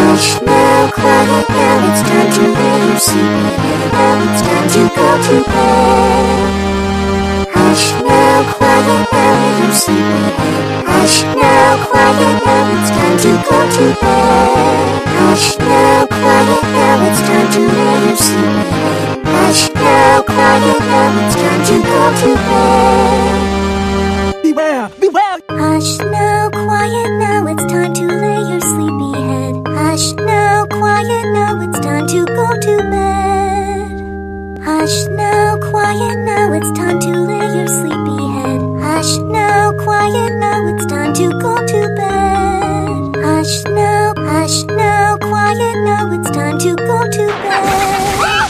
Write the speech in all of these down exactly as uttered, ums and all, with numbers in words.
Hush now, quiet now, it's time to lay your sleepy head. Now it's time to go to bed. Hush now, quiet now, lay your sleepy head. Hush now, quiet now, it's time to go to bed. Hush now, quiet now, it's time to lay your sleepy head. Hush now, quiet now, it's time to go to bed. Beware! Beware! Hush now, quiet now, it's time to lay your sleepy head. Hush now, quiet now, it's time to go to bed. Hush now, quiet now, it's time to lay your sleepy head. Hush now, quiet now, it's time to go to bed. Hush now, hush now, quiet now, it's time to go to bed.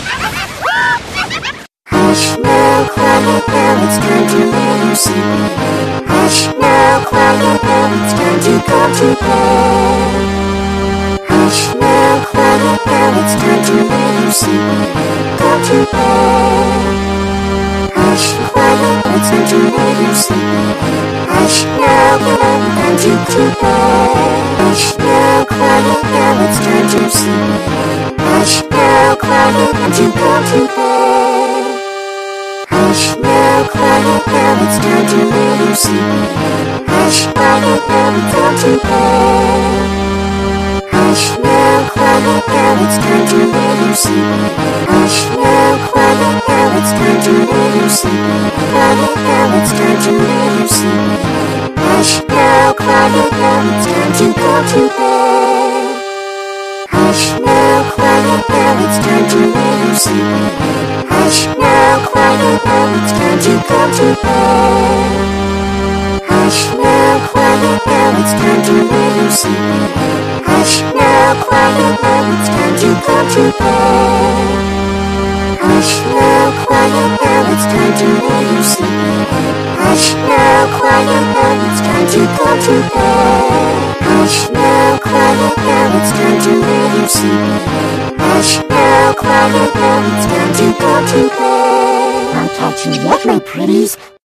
Hush now, quiet now, it's time to lay your sleepy head. Hush now, quiet now, it's time to go to bed. Hush now, quiet now, it's time to lay your sleepy head. Go to bed. Hush, quiet, it's time to lay your sleepy head. Hush now, get up, time to go to bed. Hush now, quiet now, it's time to sleepy head. Hush now, quiet, time to go to bed. Hush now, quiet now, it's time to lay your sleepy head. Hush, quiet now, go to bed. Hush now, quiet now, it's time to lay your sleepy head. Hush now, quiet now, it's time to lay your sleepy head. Quiet now, it's time to lay your sleepy head. Hush now, quiet now, it's time to go to bed. Hush now, quiet now, it's time to lay your sleepy head. Hush now, quiet now, it's time to go to bed. Hush now, quiet now, it's time to lay your sleepy head. Hush now, quiet now, it's time to go to bed. Hush now, quiet now, it's time to lay your sleepy head. Hush now, quiet now, it's time to go to bed. Hush now, quiet now, it's time to lay your sleepy head. Hush now, quiet now, it's time to go to bed. I'll catch you yet, my pretties.